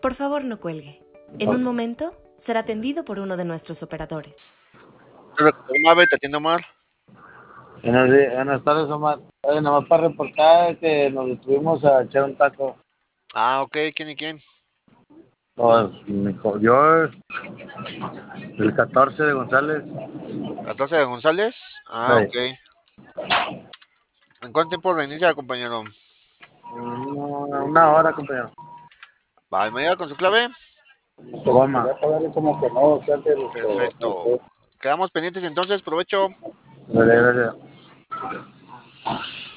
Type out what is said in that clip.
Por favor, no cuelgue. En un momento será atendido por uno de nuestros operadores. Omar, te atiendo, Omar. Buenas tardes, Omar. Oye, nada más para reportar que nos detuvimos a echar un taco. Ah, ok, ¿quién y quién? Pues, yo, el 14 de González. 14 de González. Ah, Sí. ok. ¿En cuánto tiempo reinicia, compañero? Una hora, compañero. Va, ¿me llega con su clave? Toma. Perfecto. Quedamos pendientes entonces, provecho. Gracias.